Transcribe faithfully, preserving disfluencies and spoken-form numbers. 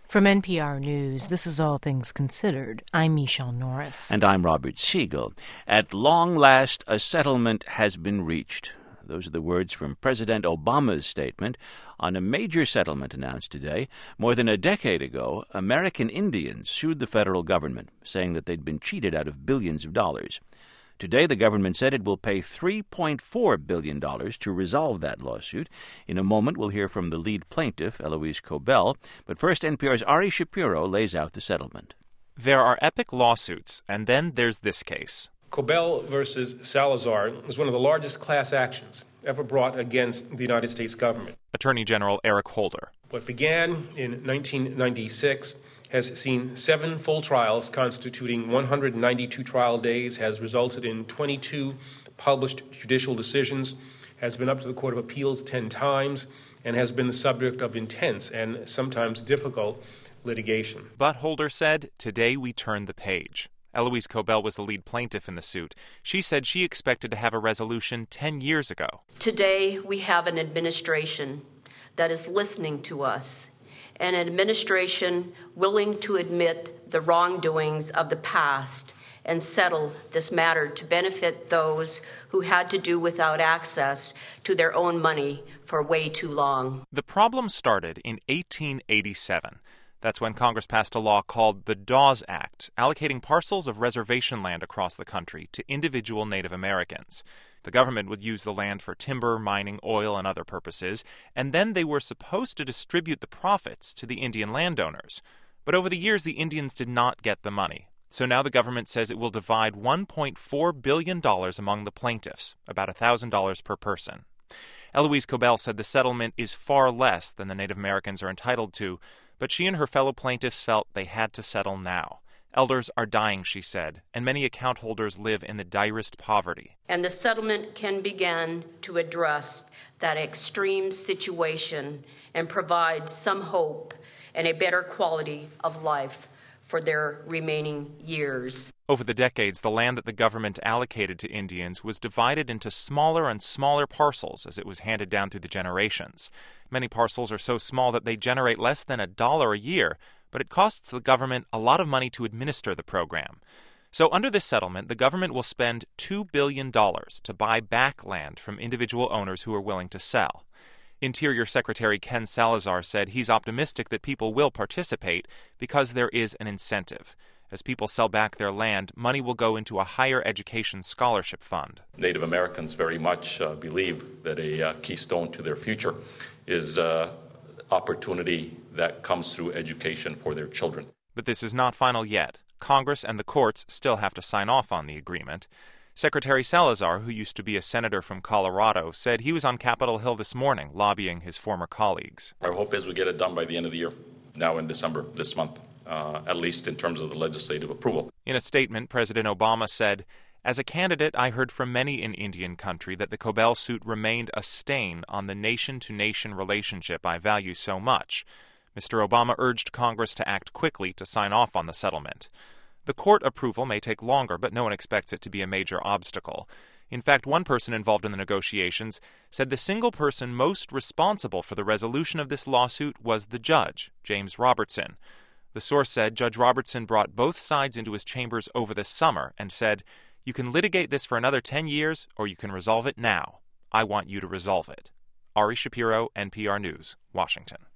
From N P R News, this is All Things Considered. I'm Michelle Norris. And I'm Robert Siegel. At long last, a settlement has been reached. Those are the words from President Obama's statement on a major settlement announced today. More than a decade ago, American Indians sued the federal government, saying that they'd been cheated out of billions of dollars. Today, the government said it will pay three point four billion dollars to resolve that lawsuit. In a moment, we'll hear from the lead plaintiff, Eloise Cobell. But first, N P R's Ari Shapiro lays out the settlement. There are epic lawsuits, and then there's this case. Cobell versus Salazar is one of the largest class actions ever brought against the United States government. Attorney General Eric Holder. What began in nineteen ninety-six has seen seven full trials constituting one hundred ninety-two trial days, has resulted in twenty-two published judicial decisions, has been up to the Court of Appeals ten times, and has been the subject of intense and sometimes difficult litigation. But Holder said, today we turn the page. Eloise Cobell was the lead plaintiff in the suit. She said she expected to have a resolution ten years ago. Today we have an administration that is listening to us, an administration willing to admit the wrongdoings of the past and settle this matter to benefit those who had to do without access to their own money for way too long. The problem started in eighteen eighty-seven. That's when Congress passed a law called the Dawes Act, allocating parcels of reservation land across the country to individual Native Americans. The government would use the land for timber, mining, oil, and other purposes, and then they were supposed to distribute the profits to the Indian landowners. But over the years, the Indians did not get the money. So now the government says it will divide one point four billion dollars among the plaintiffs, about one thousand dollars per person. Eloise Cobell said the settlement is far less than the Native Americans are entitled to, but she and her fellow plaintiffs felt they had to settle now. Elders are dying, she said, and many account holders live in the direst poverty. And the settlement can begin to address that extreme situation and provide some hope and a better quality of life for their remaining years. Over the decades, the land that the government allocated to Indians was divided into smaller and smaller parcels as it was handed down through the generations. Many parcels are so small that they generate less than a dollar a year, but it costs the government a lot of money to administer the program. So under this settlement, the government will spend two billion dollars to buy back land from individual owners who are willing to sell. Interior Secretary Ken Salazar said he's optimistic that people will participate because there is an incentive. As people sell back their land, money will go into a higher education scholarship fund. Native Americans very much uh, believe that a uh, keystone to their future is uh, opportunity that comes through education for their children. But this is not final yet. Congress and the courts still have to sign off on the agreement. Secretary Salazar, who used to be a senator from Colorado, said he was on Capitol Hill this morning lobbying his former colleagues. Our hope is we get it done by the end of the year, now in December, this month, uh, at least in terms of the legislative approval. In a statement, President Obama said, "As a candidate, I heard from many in Indian country that the Cobell suit remained a stain on the nation-to-nation relationship I value so much." Mister Obama urged Congress to act quickly to sign off on the settlement. The court approval may take longer, but no one expects it to be a major obstacle. In fact, one person involved in the negotiations said the single person most responsible for the resolution of this lawsuit was the judge, James Robertson. The source said Judge Robertson brought both sides into his chambers over the summer and said, "You can litigate this for another ten years, or you can resolve it now. I want you to resolve it." Ari Shapiro, N P R News, Washington.